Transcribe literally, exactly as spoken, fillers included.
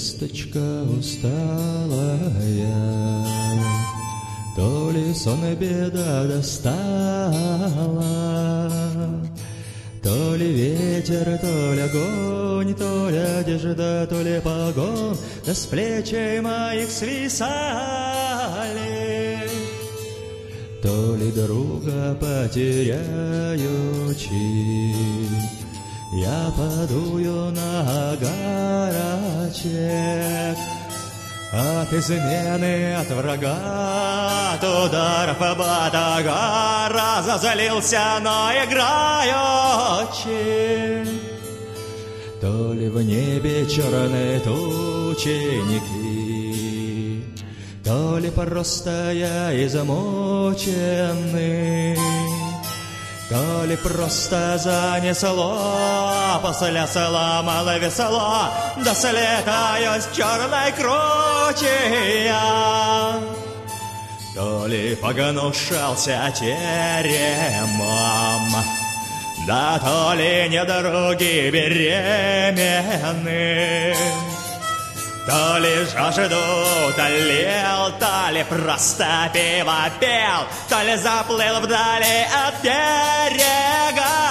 невесточка усталая, то ли сон и беда достала, то ли ветер, то ли огонь, то ли одежда, то ли погон, да с плечей моих свисали, то ли друга потеряючи, я подую на гарачек. От измены, от врага, от ударов батага разозлился, но играючи. То ли в небе черные тученики, то ли просто я измученный, то ли просто занесло, после сломало весело, да слетаю с черной кручи я. То ли погнушался теремом, да то ли недруги беременны, то ли жажду толел, то ли просто пиво пел, то ли заплыл вдали от берега.